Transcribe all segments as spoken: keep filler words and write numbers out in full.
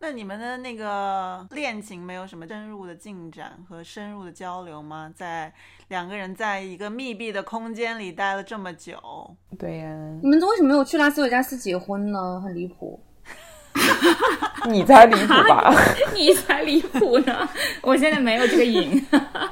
那你们的那个恋情没有什么深入的进展和深入的交流吗？在两个人在一个密闭的空间里待了这么久。 对呀， 你们为什么没有去拉斯维加斯结婚呢？很离谱。 你才离谱吧？ 你才离谱呢！我现在没有这个瘾。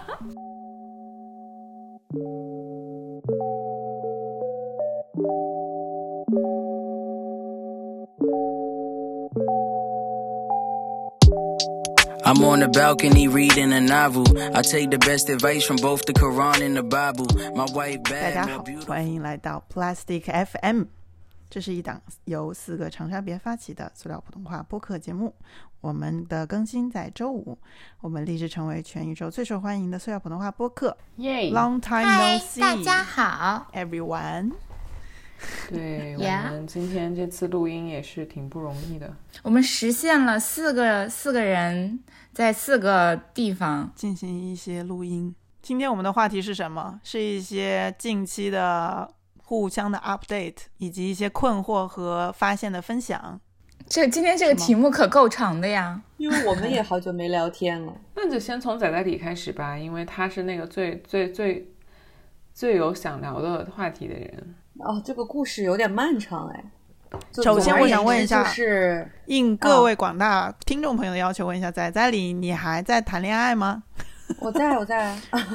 I'm on the balcony reading a novel. I take the best advice from both the Quran and the Bible. My wife bad. 大家好，欢迎来到 Plastic F M。这是一档由四个长沙别发起的塑料普通话播客节目。我们的更新在周五。我们立志成为全宇宙最受欢迎的塑料普通话播客。 耶 Long time no see. 大家好 ，everyone。 对，我们今天这次录音也是挺不容易的。 我们实现了四个四个人在四个地方进行一些录音。今天我们的话题是什么？是一些近期的互相的 update， 以及一些困惑和发现的分享。 这今天这个题目可够长的呀， 因为我们也好久没聊天了。 那就先从仔仔里开始吧，因为他是那个最最最最有想聊的话题的人。 哦，这个故事有点漫长哎。 首先我想问一下， 就是应各位广大听众朋友的要求问一下，仔仔里你还在谈恋爱吗？ 我在我在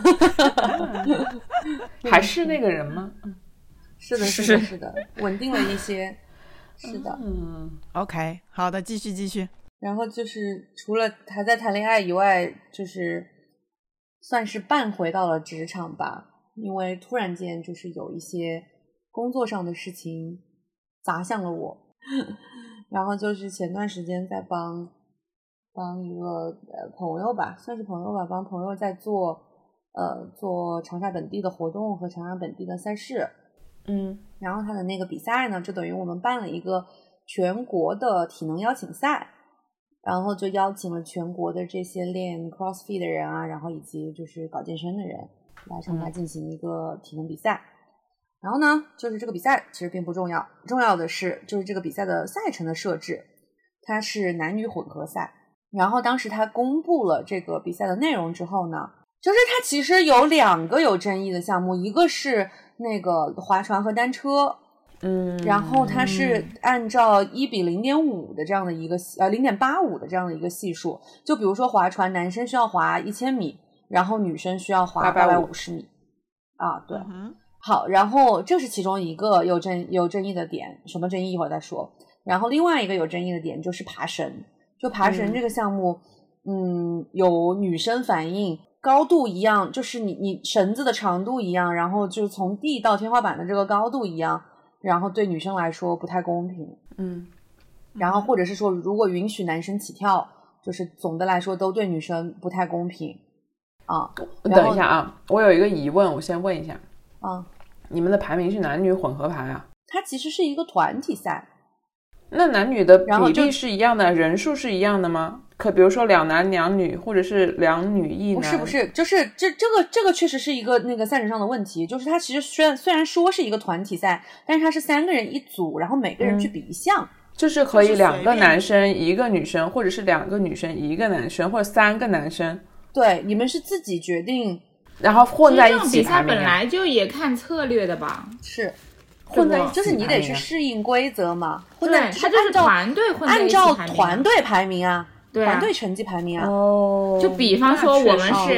还是那个人吗？ 是的是的是的，稳定了一些。是的， 嗯 OK， 好的，继续继续。 然后就是除了还在谈恋爱以外，就是算是半回到了职场吧，因为突然间就是有一些工作上的事情砸向了我。然后就是前段时间在帮帮一个呃朋友吧，算是朋友吧，帮朋友在做呃做长沙本地的活动和长沙本地的赛事。 嗯， 然后他的那个比赛呢，就等于我们办了一个全国的体能邀请赛，然后就邀请了全国的这些练 CrossFit 的人啊，然后以及就是搞健身的人来长沙进行一个体能比赛。嗯、然后呢，就是这个比赛其实并不重要，重要的是就是这个比赛的赛程的设置，它是男女混合赛。然后当时他公布了这个比赛的内容之后呢，就是它其实有两个有争议的项目，一个是那个划船和单车， 嗯， 然后它是按照一比零点五的这样的一个呃零点八五的这样的一个系数，就比如说划船，男生需要划一千米，然后女生需要划八百五十米啊，对、嗯，好，然后这是其中一个有争有争议的点，什么争议一会儿再说。然后另外一个有争议的点就是爬绳，就爬绳这个项目，嗯, 嗯，有女生反映。高度一样，就是你你绳子的长度一样，然后就是从地到天花板的这个高度一样，然后对女生来说不太公平。 嗯， 然后或者是说，如果允许男生起跳，就是总的来说都对女生不太公平啊。 等一下啊，我有一个疑问，我先问一下啊， 你们的排名是男女混合排啊？ 它其实是一个团体赛。 那男女的比例是一样的，人数是一样的吗？可比如说两男两女，或者是两女一男？ 不是不是，就是这这个这个确实是一个那个赛程上的问题，就是它其实虽然虽然说是一个团体赛，但是它是三个人一组，然后每个人去比一项， 嗯、就是可以两个男生一个女生，或者是两个女生一个男生，或者三个男生。 对，你们是自己决定， 然后混在一起排名、啊。 比赛本来就也看策略的吧？ 是。 混在一起就是你得去适应规则嘛， 对，它就是团队混在一起按照团队排名啊， 对啊， 团队成绩排名啊。 哦， 就比方说我们是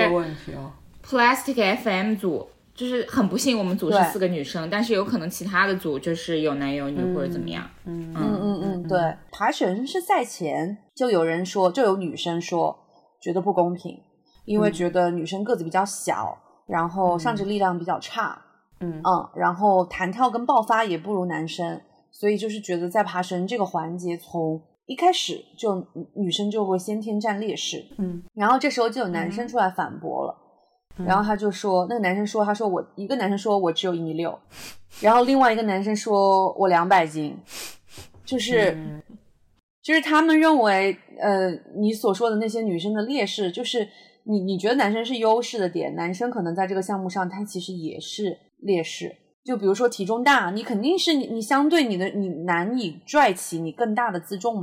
Plastic F M 组，就是很不幸我们组是四个女生，但是有可能其他的组就是有男有女、嗯、或者怎么样。 嗯嗯嗯嗯，对。爬绳是赛前就有人说，就有女生说觉得不公平，因为觉得女生个子比较小，然后上肢力量比较差。 嗯嗯，然后弹跳跟爆发也不如男生，所以就是觉得在爬绳这个环节，从一开始就女生就会先天占劣势。 嗯， 然后这时候就有男生出来反驳了，嗯、然后他就说，那个男生说，他说我一个男生说我只有一米六，然后另外一个男生说我两百斤，就是、嗯、就是他们认为，呃，你所说的那些女生的劣势，就是你你觉得男生是优势的点，男生可能在这个项目上他其实也是劣势。就比如说体重大，你肯定是你你相对你的你难以拽起你更大的自重嘛，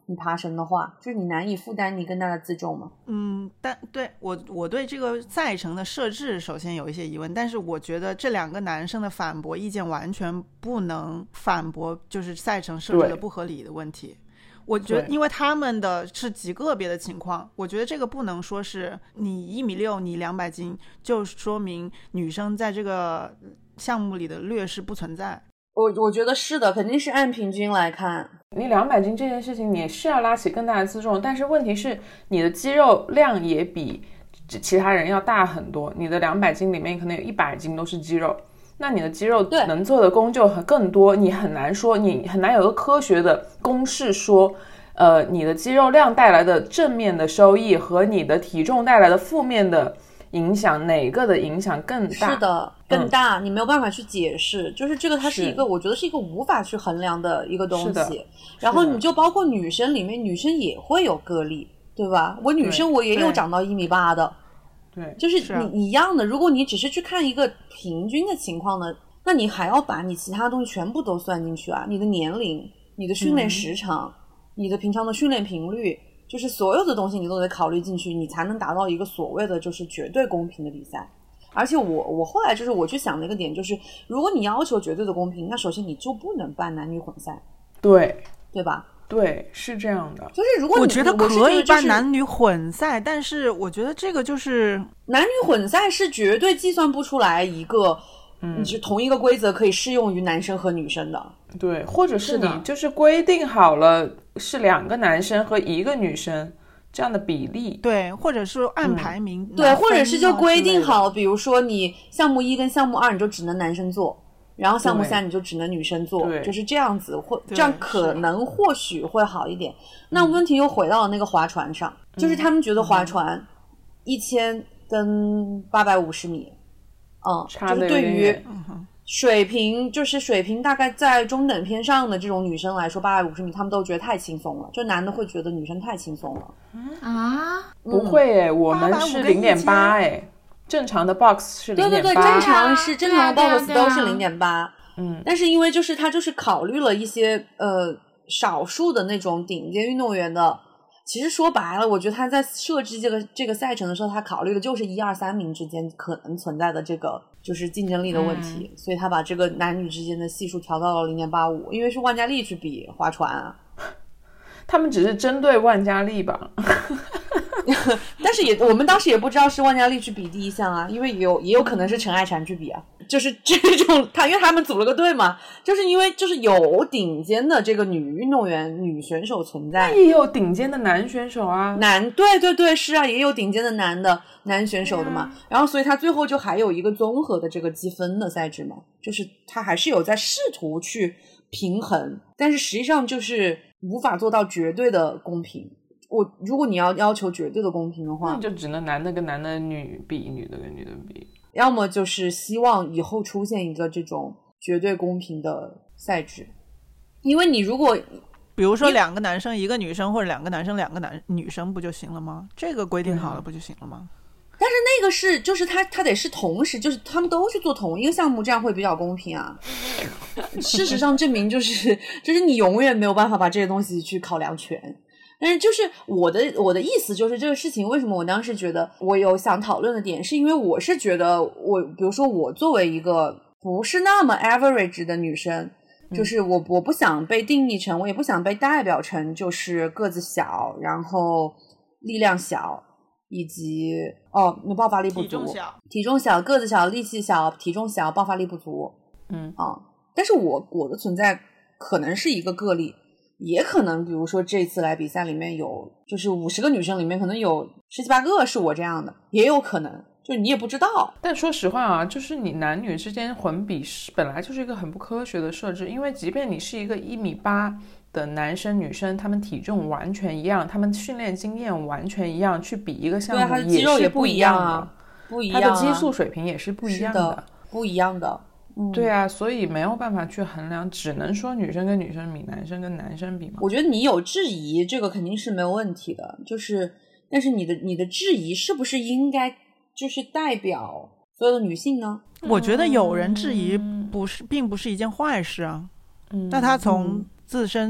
你爬绳的话，就是你难以负担你更大的自重嘛。 嗯，但对我我对这个赛程的设置首先有一些疑问，但是我觉得这两个男生的反驳意见完全不能反驳就是赛程设置的不合理的问题。我觉得因为他们的是极个别的情况，我觉得这个不能说是你一米六你两百斤就说明女生在这个项目里的劣势不存在。 我我觉得是的，肯定是按平均来看。 你两百斤这件事情你是要拉起更大的自重，但是问题是你的肌肉量也比其他人要大很多，你的两百斤里面可能有一百斤都是肌肉，那你的肌肉能做的功就很更多，你很难说，你很难有个科学的公式说呃，你的肌肉量带来的正面的收益和你的体重带来的负面的影响哪个的影响更大。 是的，更大、嗯、你没有办法去解释，就是这个它是一个我觉得是一个无法去衡量的一个东西。然后你就包括女生里面，女生也会有个例，对吧？我女生我也有长到一米八的， 对， 就是你一样的。如果你只是去看一个平均的情况呢，那你还要把你其他东西全部都算进去啊，你的年龄，你的训练时长、嗯、你的平常的训练频率，就是所有的东西你都得考虑进去，你才能达到一个所谓的就是绝对公平的比赛。而且我我后来就是我去想的一个点就是，如果你要求绝对的公平，那首先你就不能办男女混赛， 对对吧？ 对，是这样的。 就是如果你我觉得可以办男女混赛，但是我觉得这个就是男女混赛是绝对计算不出来一个你是同一个规则可以适用于男生和女生的。 对，或者是你就是规定好了是两个男生和一个女生这样的比例， 对，或者是按排名、 嗯、对，或者是就规定好，比如说你项目一跟项目二你就只能男生做，然后项目三你就只能女生做，就是这样子，或这样可能或许会好一点。那问题又回到了那个划船上、嗯、就是他们觉得划船一千跟八百五十米嗯，就是对于水平就是水平大概在中等偏上的这种女生来说，八百五十米他们都觉得太轻松了，就男的会觉得女生太轻松了。 啊， 不会耶、嗯、我们是 零点八 哎，正常的 box 是 零点八。 对对对，正常是正常的 box 都是 零点八。 嗯， 但是因为就是他就是考虑了一些呃少数的那种顶尖运动员的，其实说白了我觉得他在设置这个这个赛程的时候，他考虑的就是一二三名之间可能存在的这个就是竞争力的问题、嗯、所以他把这个男女之间的系数调到了 零点八五， 因为是万佳丽去比划船啊， 他们只是针对万佳丽吧但是也我们当时也不知道是万佳丽去比第一项啊，因为也有也有可能是陈爱婵去比啊，就是这种他因为他们组了个队嘛，就是因为就是有顶尖的这个女运动员女选手存在， 那也有顶尖的男选手啊， 男对对对是啊，也有顶尖的男的男选手的嘛、啊、然后所以他最后就还有一个综合的这个积分的赛制嘛，就是他还是有在试图去平衡，但是实际上就是无法做到绝对的公平。我如果你要要求绝对的公平的话， 那就只能男的跟男的女比，女的跟女的比， 要么就是希望以后出现一个这种绝对公平的赛制。因为你如果比如说两个男生一个女生，或者两个男生两个男女生不就行了吗？这个规定好了不就行了吗？ 但是那个是就是他他得是同时就是他们都去做同一个项目，这样会比较公平啊事实上证明就是就是你永远没有办法把这些东西去考量全。但是就是我的我的意思就是这个事情为什么我当时觉得我有想讨论的点，是因为我是觉得我比如说我作为一个不是那么 average 的女生，就是我我不想被定义成，我也不想被代表成就是个子小，然后力量小，以及哦那爆发力不足，体重小体重小个子小力气小体重小爆发力不足， 嗯啊，但是我我的存在可能是一个个例，也可能比如说这次来比赛里面有就是五十个女生里面可能有十七八个是我这样的，也有可能就你也不知道。 但说实话啊，就是你男女之间混比本来就是一个很不科学的设置，因为即便你是一个一米八的男生女生，他们体重完全一样，他们训练经验完全一样，去比一个项目也是不一样的， 不一样啊， 他的激素水平也是不一样的， 的不一样的。嗯、 对啊，所以没有办法去衡量，只能说女生跟女生比，男生跟男生比嘛。 我觉得你有质疑，这个肯定是没有问题的，就是但是你的你的质疑是不是应该就是代表所有的女性呢？ 我觉得有人质疑不是并不是一件坏事啊。 嗯， 那他从自身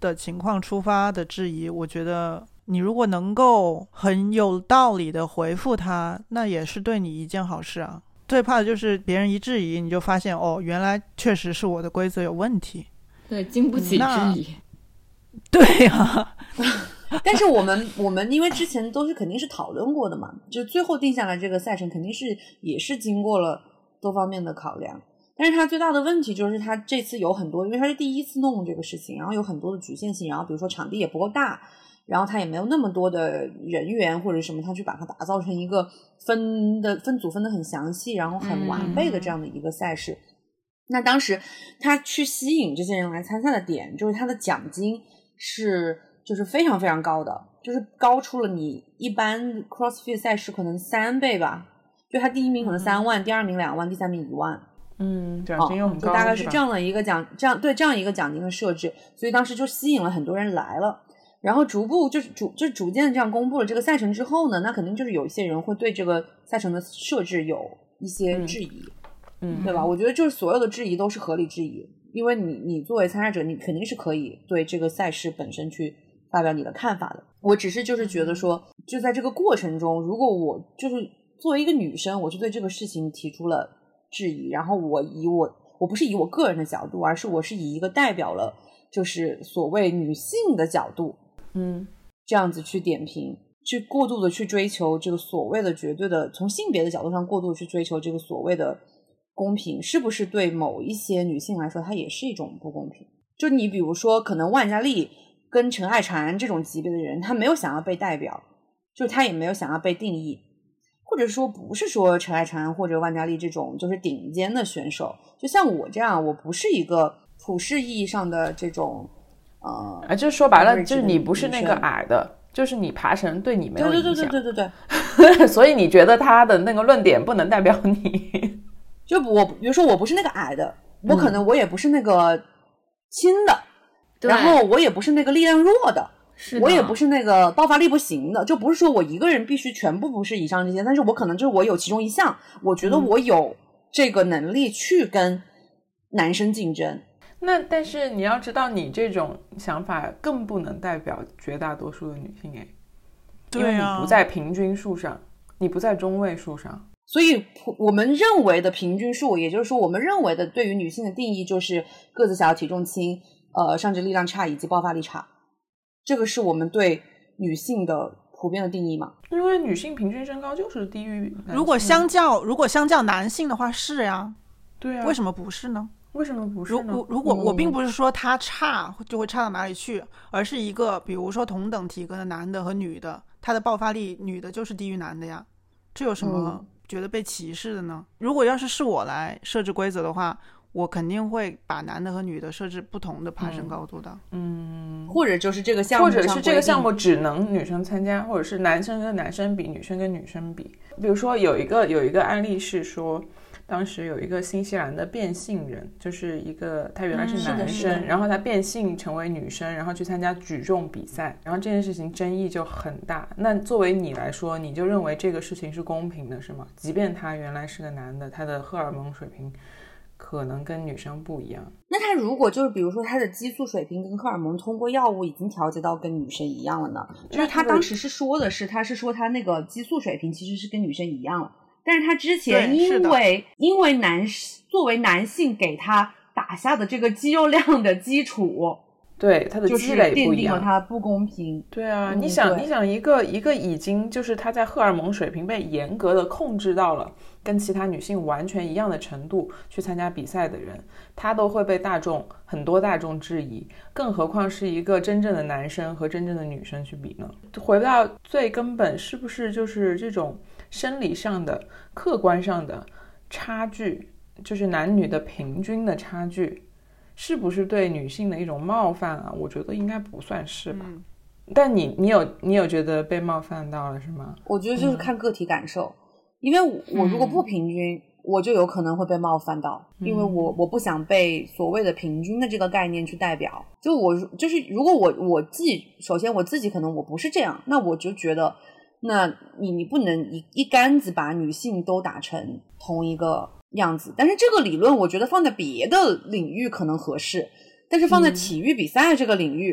的情况出发的质疑，我觉得你如果能够很有道理的回复他，那也是对你一件好事啊。最怕的就是别人一质疑，你就发现哦，原来确实是我的规则有问题。 对，经不起质疑。 对啊。 但是我们我们因为之前都是肯定是讨论过的嘛，就最后定下来这个赛程肯定是也是经过了多方面的考量。但是他最大的问题就是他这次有很多，因为他是第一次弄这个事情，然后有很多的局限性，然后比如说场地也不够大，然后他也没有那么多的人员或者什么，他去把它打造成一个分的分组分得很详细然后很完备的这样的一个赛事、嗯、那当时他去吸引这些人来参赛的点就是他的奖金是就是非常非常高的，就是高出了你一般 CrossFit 赛事可能三倍吧，就他第一名可能三万、嗯、第二名两万，第三名一万。 嗯，奖金又很高、哦、 就大概是这样的一个奖这样对这样一个奖金的设置，所以当时就吸引了很多人来了。然后逐步就是逐就逐渐这样公布了这个赛程之后呢，那肯定就是有一些人会对这个赛程的设置有一些质疑，嗯，对吧？我觉得就是所有的质疑都是合理质疑，因为你你作为参赛者，你肯定是可以对这个赛事本身去发表你的看法的。我只是就是觉得说，就在这个过程中，如果我就是作为一个女生，我就对这个事情提出了质疑，然后我以我我不是以我个人的角度，而是我是以一个代表了就是所谓女性的角度。 嗯， 这样子去点评，去过度的去追求这个所谓的绝对的，从性别的角度上过度的去追求这个所谓的公平，是不是对某一些女性来说它也是一种不公平？就你比如说可能万佳丽跟陈爱婵这种级别的人，她没有想要被代表，就她也没有想要被定义，或者说不是说陈爱婵或者万佳丽这种就是顶尖的选手，就像我这样，我不是一个普世意义上的这种呃， 啊，就是说白了，就是你不是那个矮的，就是你爬绳对你没有影响。 对对对对对对对。所以你觉得他的那个论点不能代表你？ 就我比如说我不是那个矮的，我可能我也不是那个轻的，嗯、然后我也不是那个力量弱的， 是的我也不是那个爆发力不行的，就不是说我一个人必须全部不是以上这些，但是我可能就是我有其中一项，我觉得我有这个能力去跟男生竞争。 那但是你要知道你这种想法更不能代表绝大多数的女性哎， 对啊， 因为你不在平均数上，你不在中位数上， 所以我们认为的平均数，也就是说我们认为的对于女性的定义就是个子小、体重轻、呃上肢力量差以及爆发力差，这个是我们对女性的普遍的定义嘛？ 因为女性平均身高就是低于男性， 如果相较如果相较男性的话是呀， 对啊， 为什么不是呢？ 为什么不是呢？ 如如果我并不是说他差就会差到哪里去、嗯、而是一个比如说同等体格的男的和女的，他的爆发力女的就是低于男的呀，这有什么觉得被歧视的呢、嗯、如果要是是我来设置规则的话，我肯定会把男的和女的设置不同的爬升高度的。 嗯， 或者就是这个项目， 或者是这个项目只能女生参加，或者是男生跟男生比，女生跟女生比。比如说有一个有一个案例是说，当时有一个新西兰的变性人，就是一个他原来是男生、嗯、然后他变性成为女生，然后去参加举重比赛，然后这件事情争议就很大。那作为你来说，你就认为这个事情是公平的是吗？即便他原来是个男的，他的荷尔蒙水平可能跟女生不一样， 那他如果就是比如说他的激素水平跟荷尔蒙通过药物已经调节到跟女生一样了呢？就是他当时是说的是他是说他那个激素水平其实是跟女生一样了，但是他之前因为因为男作为男性给他打下的这个肌肉量的基础， 对他的积累不一样， 就是奠定了他不公平。 对啊、 嗯、 你想你想一个一个已经就是他在荷尔蒙水平被严格的控制到了跟其他女性完全一样的程度去参加比赛的人，他都会被大众很多大众质疑，更何况是一个真正的男生和真正的女生去比呢？回到最根本，是不是就是这种生理上的客观上的差距，就是男女的平均的差距，是不是对女性的一种冒犯啊？我觉得应该不算是吧、嗯、但你你有你有觉得被冒犯到了是吗？ 我觉得就是看个体感受、嗯、因为我如果不平均、嗯、我就有可能会被冒犯到，因为我我不想被所谓的平均的这个概念去代表，就我就是如果我我自己首先我自己可能我不是这样，那我就觉得那你你不能一一竿子把女性都打成同一个样子，但是这个理论我觉得放在别的领域可能合适，但是放在体育比赛这个领域、嗯、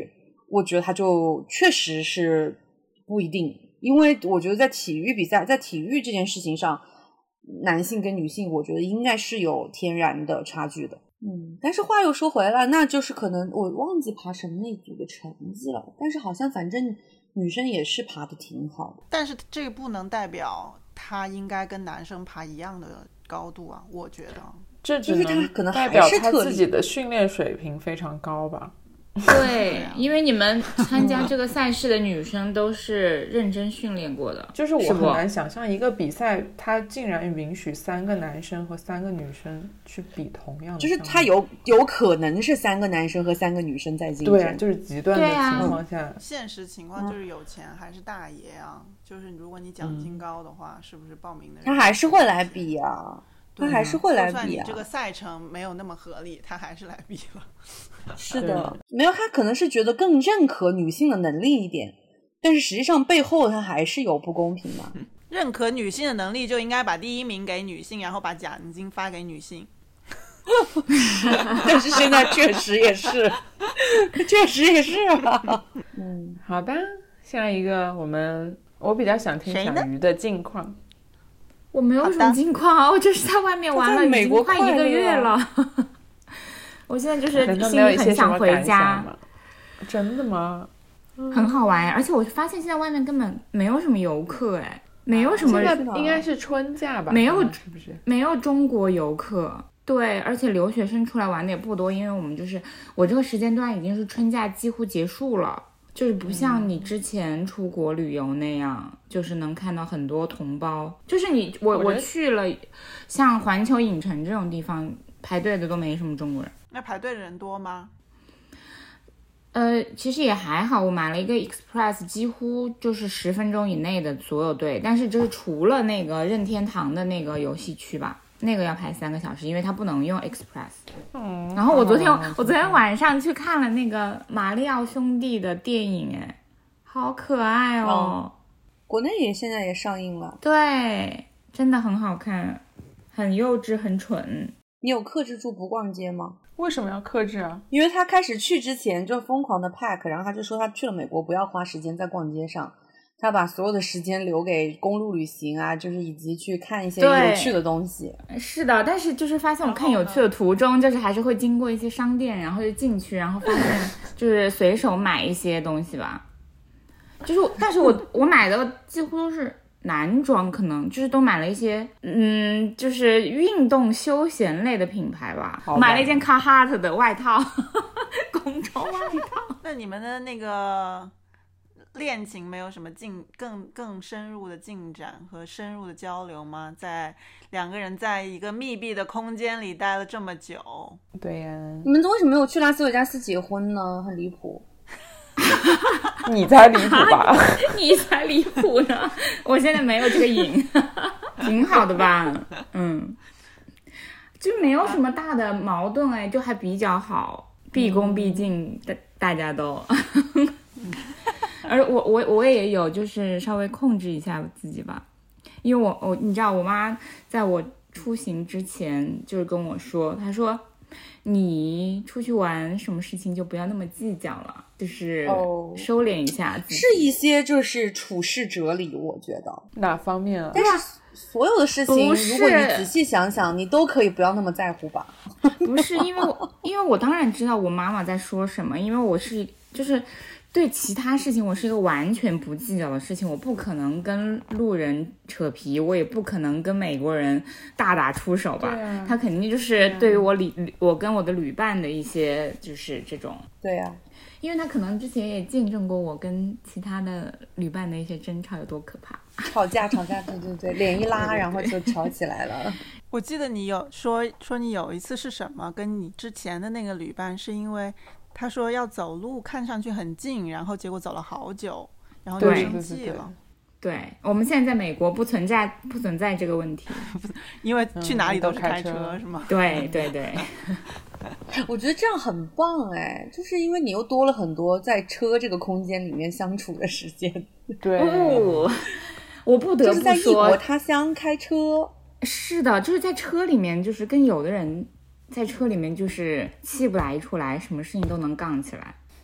我觉得它就确实是不一定，因为我觉得在体育比赛，在体育这件事情上，男性跟女性我觉得应该是有天然的差距的。嗯，但是话又说回来，那就是可能我忘记爬绳那组的成绩了，但是好像反正女生也是爬的挺好的。 但是这个不能代表她应该跟男生爬一样的高度啊，我觉得这只能代表她自己的训练水平非常高吧。 对，因为你们参加这个赛事的女生都是认真训练过的。 就是我很难想象一个比赛它竟然允许三个男生和三个女生去比同样的， 就是它有有可能是三个男生和三个女生在竞争。 对，就是极端的情况下、 啊、现实情况就是有钱还是大爷啊、嗯、就是如果你奖金高的话、嗯、是不是报名的人他还是会来比啊，他还是会来比啊， 就算你这个赛程没有那么合理，他还是来比了。 是的，没有，他可能是觉得更认可女性的能力一点，但是实际上背后他还是有不公平嘛。 认可女性的能力就应该把第一名给女性，然后把奖金发给女性。 但是现在确实也是，确实也是啊。 嗯，好吧，下一个我们我比较想听小鱼的近况。 我没有什么近况啊，我就是在外面玩了已经快一个月了。我现在就是心里很想回家。 真的吗？ 很好玩，而且我发现现在外面根本没有什么游客，哎，没有什么， 应该是春假吧？ 没有， 是不是？ 没有中国游客。对，而且留学生出来玩的也不多，因为我们就是我这个时间段已经是春假几乎结束了。就是不像你之前出国旅游那样、嗯、就是能看到很多同胞，就是你我我去了像环球影城这种地方排队的都没什么中国人。 那排队的人多吗？ 呃，其实也还好，我买了一个 Express， 几乎就是十分钟以内的所有队，但是就是除了那个任天堂的那个游戏区吧，那个要排三个小时，因为它不能用 Express。嗯，然后我昨天、哦、我昨天晚上去看了那个马里奥兄弟的电影，哎，好可爱哦！哦国内也现在也上映了。 对，真的很好看，很幼稚，很蠢。 你有克制住不逛街吗？ 为什么要克制啊？ 因为他开始去之前就疯狂的 pack， 然后他就说他去了美国不要花时间在逛街上。他把所有的时间留给公路旅行啊，就是以及去看一些有趣的东西。 是的，但是就是发现我看有趣的途中，就是还是会经过一些商店，然后就进去，然后发现就是随手买一些东西吧。就是，但是我我买的几乎都是男装，可能就是都买了一些，嗯，就是运动休闲类的品牌吧。买了一件卡哈特的外套，工装外套。 那你们的那个恋情没有什么进更更深入的进展和深入的交流吗？在两个人在一个密闭的空间里待了这么久。 对呀， 你们为什么没有去拉斯维加斯结婚呢？很离谱。 你才离谱吧？ 你才离谱呢！我现在没有这个瘾，挺好的吧？嗯，就没有什么大的矛盾，哎，就还比较好，毕恭毕敬，大、嗯、大家都。而我我我也有就是稍微控制一下自己吧，因为我我你知道我妈在我出行之前就是跟我说，她说你出去玩什么事情就不要那么计较了，就是收敛一下自己、 哦、是一些就是处世哲理，我觉得哪方面啊？ 但是所有的事情如果你仔细想想你都可以不要那么在乎吧。 不是因为我因为我当然知道我妈妈在说什么，因为我是就是对其他事情我是一个完全不计较的事情，我不可能跟路人扯皮，我也不可能跟美国人大打出手吧。对啊，他肯定就是对于我旅、啊、我跟我的旅伴的一些就是这种。 对啊， 因为他可能之前也见证过我跟其他的旅伴的一些争吵有多可怕。 吵架吵架，对对对，脸一拉对对对然后就吵起来了。 我记得你有说说你有一次是什么跟你之前的那个旅伴是因为他说要走路看上去很近，然后结果走了好久，然后就生气了。 对，对，对，对，我们现在在美国不存在不存在这个问题， 因为去哪里都是开车、嗯、是吗？ 对对对。 我觉得这样很棒哎，就是因为你又多了很多在车这个空间里面相处的时间。 对、 哦，我不得不说， 就是在异国他乡开车。 是的，就是在车里面，就是跟有的人在车里面就是气不来一处来，什么事情都能杠起来。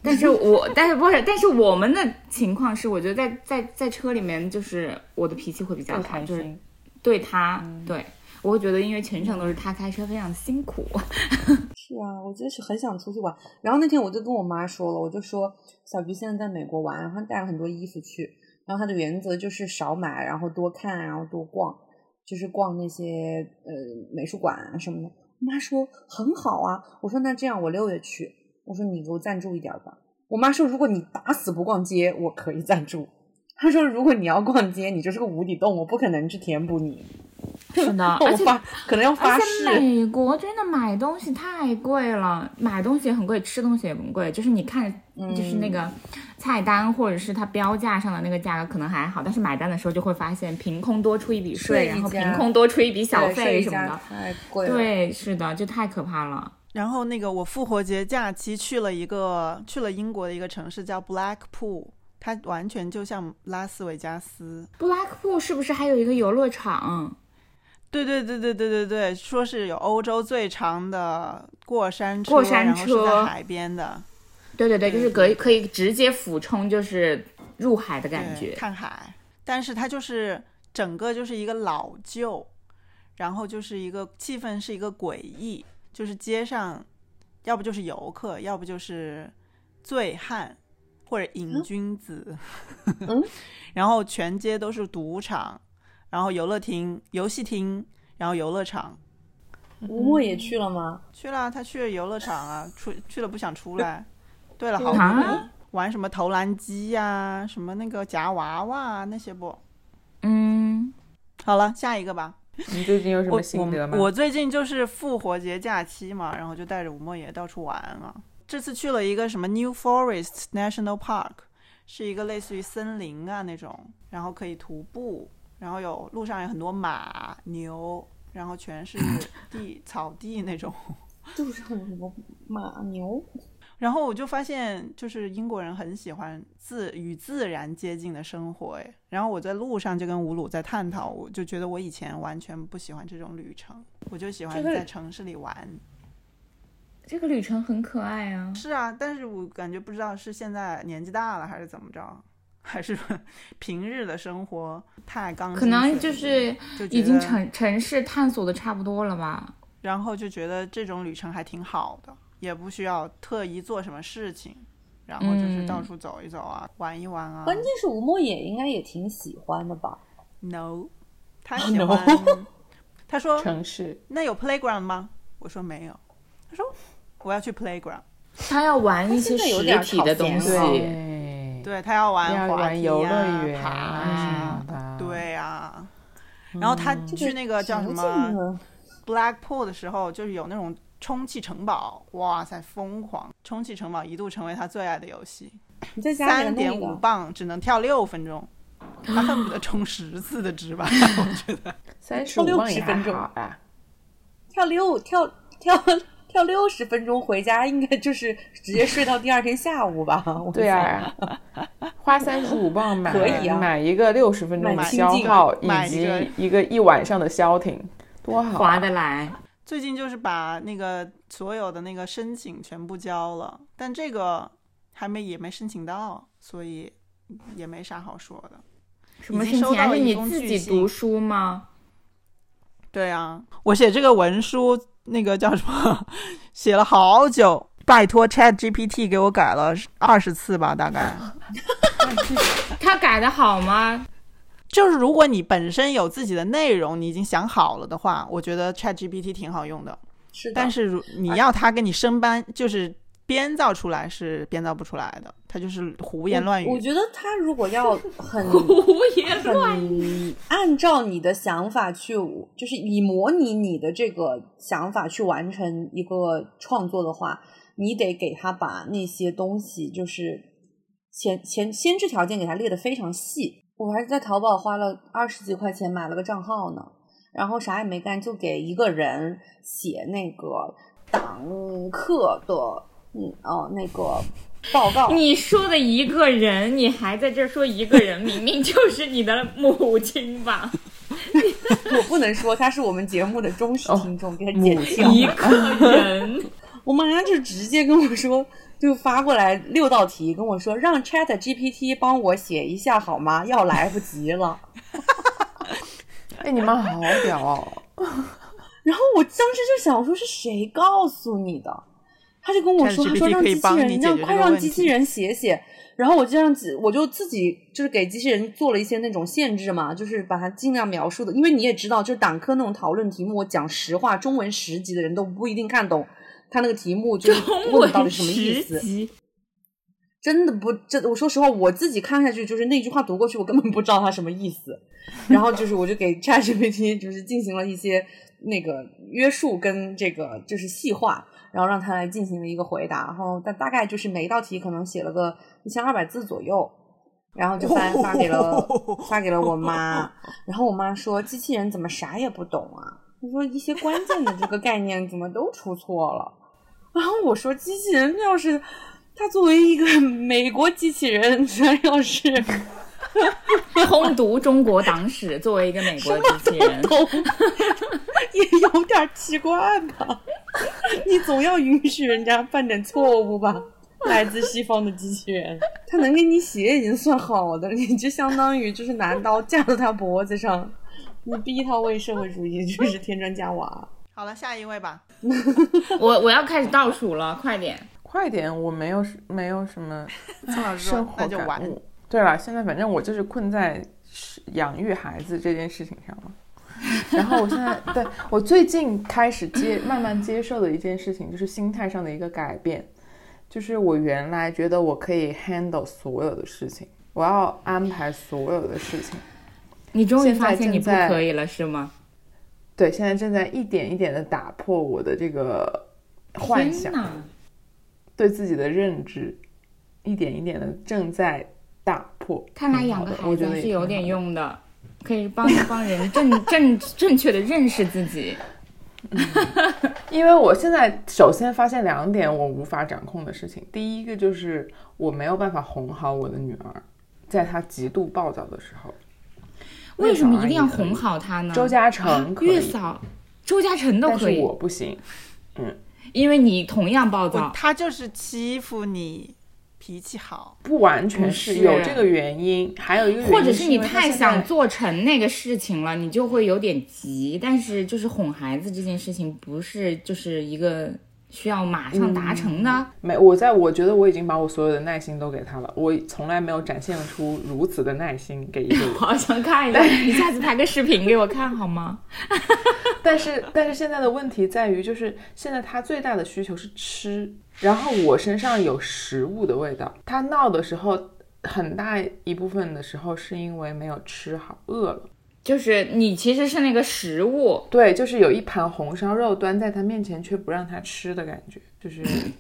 但是我但是不是，但是我们的情况是，我觉得在在在车里面，就是我的脾气会比较好，就是对他，嗯、对我会觉得，因为全程都是他开车，非常辛苦。 是啊，我就是很想出去玩。然后那天我就跟我妈说了，我就说小菊现在在美国玩，然后带了很多衣服去，然后她的原则就是少买，然后多看，然后多逛，就是逛那些呃美术馆啊什么的。我妈说很好啊，我说那这样我六月去，我说你给我赞助一点吧。我妈说如果你打死不逛街，我可以赞助。她说如果你要逛街，你就是个无底洞，我不可能去填补你。 是的， 而且可能要发誓。 而且美国真的买东西太贵了，买东西也很贵，吃东西也很贵。就是你看，就是那个菜单或者是它标价上的那个价格可能还好，但是买单的时候就会发现凭空多出一笔税，然后凭空多出一笔小费什么的， 太贵了。 对，是的，就太可怕了。 然后那个我复活节假期去了一个去了英国的一个城市叫 Blackpool， 它完全就像拉斯维加斯。 Blackpool 是不是还有一个游乐场？ 对对对对对对对，说是有欧洲最长的过山车， 过山车， 然后是在海边的。 对对对，就是可以可以直接俯冲，就是入海的感觉， 看海。但是它就是整个就是一个老旧，然后就是一个气氛是一个诡异，就是街上要不就是游客，要不就是醉汉或者瘾君子，嗯、然后全街都是赌场，然后游乐厅、游戏厅，然后游乐场。 吴莫也去了吗？ 去了，他去了游乐场啊，出去了不想出来。对了，好多、啊、玩什么投篮机呀、啊，什么那个夹娃娃啊那些不。 嗯， 好了，下一个吧。 你最近有什么心得吗？ 我, 我, 我最近就是复活节假期嘛，然后就带着吴莫也到处玩啊。这次去了一个什么 New Forest National Park， 是一个类似于森林啊那种，然后可以徒步，然后有路上有很多马牛，然后全是地草地那种。 路上有什么马牛？ 然后我就发现，就是英国人很喜欢自与自然接近的生活，哎。然后我在路上就跟吴鲁在探讨，我就觉得我以前完全不喜欢这种旅程，我就喜欢在城市里玩。 这个旅程很可爱啊。 是啊，但是我感觉不知道是现在年纪大了还是怎么着，还是平日的生活太刚性， 可能就是已经城城市探索的差不多了吧。 然后就觉得这种旅程还挺好的。也不需要特意做什么事情，然后就是到处走一走啊、嗯、玩一玩啊。 关键是吴莫也应该也挺喜欢的吧？ No， 他喜欢、oh, no. 他说城市那有 playground 吗？我说没有。他说我要去 playground， 他要玩一些实体的东西。 对, 对他要玩滑梯、啊、 玩游乐园啊什么的。对啊，然后他去那个叫什么 Blackpool 的时候，就是有那种充气城堡，哇塞，疯狂！充气城堡一度成为他最爱的游戏。三点五磅只能跳六分钟，他恨不得充十次的值吧？我觉得三十五磅也还好啊。 跳六跳跳跳六十分钟回家，应该就是直接睡到第二天下午吧？ 对啊，花三十五磅买可以啊， 买一个六十分钟的消耗，以及一个一晚上的消停，多好、啊， 划得来。 最近就是把那个所有的那个申请全部交了，但这个还没也没申请到，所以也没啥好说的。 什么申请？还是你自己读书吗？ 对啊，我写这个文书那个叫什么，写了好久，拜托 Chat G P T 给我改了二十次吧，大概。 他改的好吗？ 就是如果你本身有自己的内容，你已经想好了的话，我觉得 Chat G P T 挺好用的。 是的。 但是你要它给你生搬，就是编造出来是编造不出来的，它就是胡言乱语。 我, 我觉得他如果要很胡言乱语， 按照你的想法去，就是以模拟你的这个想法去完成一个创作的话，你得给他把那些东西，就是前前先制条件给他列得非常细。我还是在淘宝花了二十几块钱买了个账号呢，然后啥也没干，就给一个人写那个党课的嗯哦那个报告。 你说的一个人，你还在这说一个人，明明就是你的母亲吧？ 我不能说，他是我们节目的忠实听众，哦、给他剪掉。 一个人， 我妈就直接跟我说， 就发过来六道题跟我说让 Chat G P T 帮我写一下好吗？要来不及了。 哎，你妈好屌哦！ 然后我当时就想说是谁告诉你的？他就跟我说，他说让机器人，让快让机器人写写。然后我就让我就自己就是给机器人做了一些那种限制嘛，就是把它尽量描述的，因为你也知道，就是党科那种讨论题目，我讲实话，中文十级的人都不一定看懂他那个题目就是问到底什么意思。真的不，这我说实话，我自己看下去就是那句话读过去，我根本不知道它什么意思。然后就是我就给 ChatGPT 就是进行了一些那个约束跟这个就是细化。然后让他来进行了一个回答，然后大大概就是每一道题可能写了个一千二百字左右，然后就发发给了发给了我妈，然后我妈说机器人怎么啥也不懂啊？她说一些关键的这个概念怎么都出错了？然后我说机器人要是他作为一个美国机器人，他要是通读中国党史，作为一个美国机器人， 也有点奇怪吧？你总要允许人家犯点错误吧？来自西方的机器人，他能给你写已经算好的，你就相当于就是拿刀架到他脖子上，你逼他为社会主义就是添砖加瓦。 好了，下一位吧。 我我要开始倒数了，快点， 快点！我没有没有什么生活感悟。对了，现在反正我就是困在养育孩子这件事情上了。然后我现在对我最近开始接慢慢接受的一件事情，就是心态上的一个改变。就是我原来觉得我可以 handle 所有的事情，我要安排所有的事情。 你终于发现你不可以了是吗？ 对，现在正在一点一点的打破我的这个幻想，对自己的认知一点一点的正在打破。 看来养个孩子是有点用的，可以帮帮人正正正确的认识自己。 嗯、因为我现在首先发现两点我无法掌控的事情。第一个就是我没有办法哄好我的女儿，在她极度暴躁的时候。 为什么一定要哄好她呢？ 周嘉诚可以、啊、 月嫂周嘉诚都可以， 但是我不行。嗯， 因为你同样暴躁， 他就是欺负你脾气好。 不完全是有这个原因，还有一个原因或者是你太想做成那个事情了，你就会有点急。但是就是哄孩子这件事情不是就是一个需要马上达成的、嗯、 没，我在我觉得我已经把我所有的耐心都给他了，我从来没有展现出如此的耐心给一个人。 我好想看一下，你下次拍个视频给我看好吗？ 但是但是现在的问题在于，就是现在他最大的需求是吃，然后我身上有食物的味道。他闹的时候很大一部分的时候是因为没有吃好，饿了。 就是你其实是那个食物， 对，就是有一盘红烧肉端在他面前却不让他吃的感觉，就是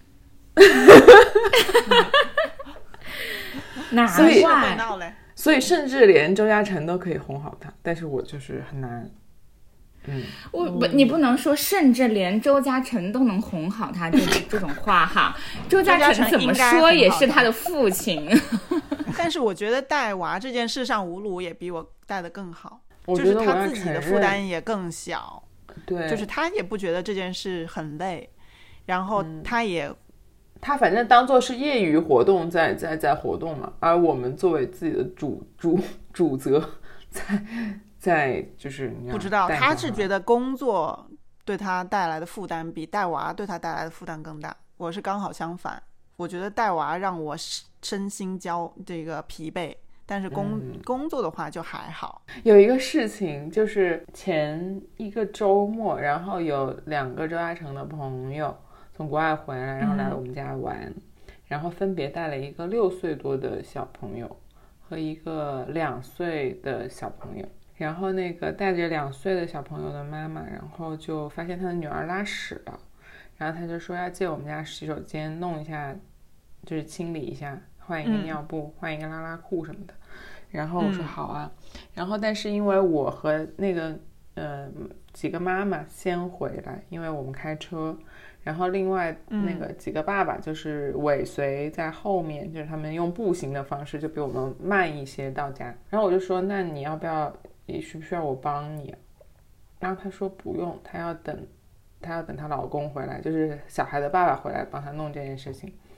难怪。 所以甚至连周嘉诚都可以哄好他，但是我就是很难。嗯， 我不，你不能说甚至连周嘉诚都能哄好他这这种话哈。周嘉诚怎么说也是他的父亲。 但是我觉得带娃这件事上，吴鲁也比我带的更好。 我就是他自己的负担也更小， 对， 就是他也不觉得这件事很累，然后他也、嗯、 他反正当作是业余活动在在在活动嘛，而我们作为自己的主主主责在在就是不知道他是觉得工作对他带来的负担比带娃对他带来的负担更大，我是刚好相反，我觉得带娃让我身心交这个疲惫。但是工、嗯、工作的话就还好。 有一个事情就是前一个周末，然后有两个周嘉诚的朋友从国外回来，然后来我们家玩、嗯、然后分别带了一个六岁多的小朋友和一个两岁的小朋友。然后那个带着两岁的小朋友的妈妈，然后就发现她的女儿拉屎了，然后她就说要借我们家洗手间弄一下，就是清理一下，换一个尿布、嗯、换一个拉拉裤什么的。然后我说好啊、嗯、然后但是因为我和那个呃几个妈妈先回来，因为我们开车，然后另外那个几个爸爸就是尾随在后面、嗯、就是他们用步行的方式就比我们慢一些到家。然后我就说那你要不要，你需不需要我帮你、啊、然后他说不用，他要等他要等她老公回来，就是小孩的爸爸回来帮他弄这件事情。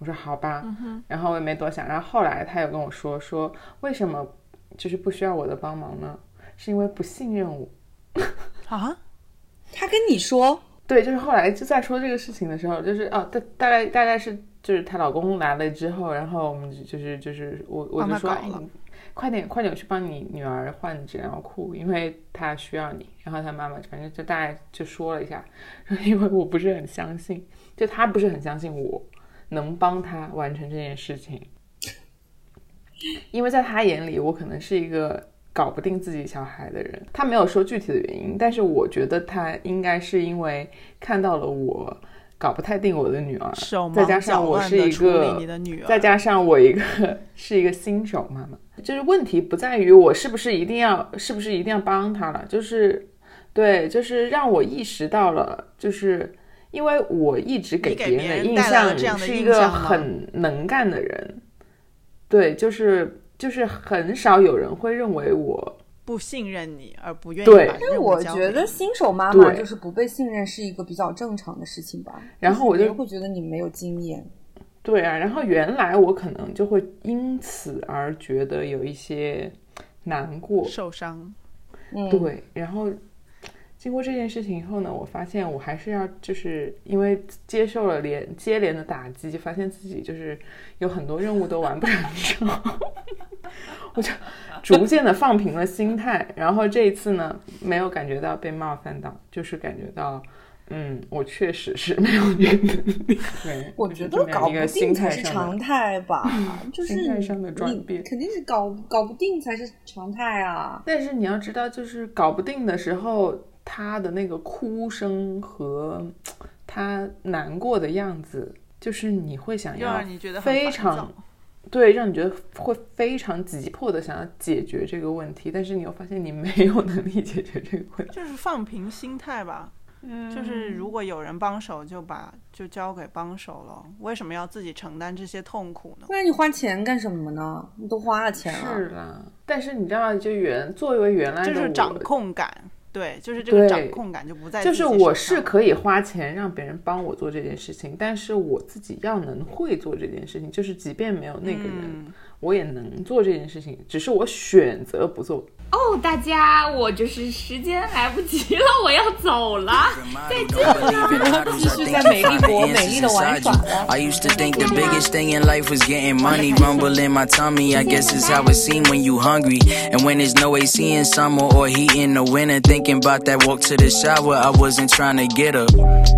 我说好吧、 嗯、 然后我也没多想。然后后来他有跟我说说为什么就是不需要我的帮忙呢？是因为不信任我。 啊？ 他跟你说？ 对，就是后来就在说这个事情的时候，就是哦，大大概大概是就是她老公来了之后，然后我们就是就是我我就说，哎，快点快点去帮你女儿换纸尿裤，因为她需要你。然后她妈妈反正就大概就说了一下，因为我不是很相信，就她不是很相信我能帮她完成这件事情，因为在她眼里我可能是一个搞不定自己小孩的人。他没有说具体的原因，但是我觉得他应该是因为看到了我搞不太定我的女儿，再加上我是一个再加上我一个是一个新手妈妈，就是问题不在于我是不是一定要是不是一定要帮他了，就是对，就是让我意识到了，就是因为我一直给别人的印象是一个很能干的人，对，就是就是很少有人会认为我不信任你而不愿意把任务交给你。 但我觉得新手妈妈就是不被信任是一个比较正常的事情吧。 然后我就会觉得你没有经验。 对啊，然后原来我可能就会因此而觉得有一些难过、 受伤。 嗯， 对，然后经过这件事情以后呢，我发现我还是要就是因为接受了连接连的打击，就发现自己就是有很多任务都完不成我就逐渐的放平了心态，然后这一次呢没有感觉到被冒犯到，就是感觉到嗯，我确实是没有这个能力。对， 我觉得搞不定才是常态吧，就是心态上的转变肯定是搞搞不定才是常态啊。 但是你要知道，就是搞不定的时候他的那个哭声和他难过的样子，就是你会想要非常对，让你觉得会非常急迫的想要解决这个问题，但是你又发现你没有能力解决这个问题， 就是放平心态吧。嗯，就是如果有人帮手就把就交给帮手了，为什么要自己承担这些痛苦呢？ 不然你花钱干什么呢？你都花了钱了。 是啦，但是你知道，就原作为原来的我， 就是掌控感。对，就是这个掌控感就不在自己就是我是可以花钱让别人帮我做这件事情，但是我自己要能会做这件事情，就是即便没有那个人、嗯、我也能做这件事情，只是我选择不做。 哦，大家，我就是时间来不及了，我要走了，再见了。 继续在美丽国美丽的玩耍了。 I used to think the biggest thing in life was getting money. Rumble in my tummy, I guess it's how it seems when you hungry. And when there's no A C in summer or heat in the winter, thinking about that walk to the shower, I wasn't trying to get up.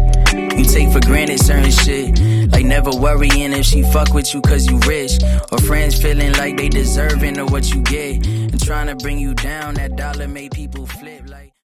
You take for granted certain shit, like never worrying if she fuck with you cause you rich, or friends feeling like they deserving of what you get, and trying to bring you down. That dollar made people flip like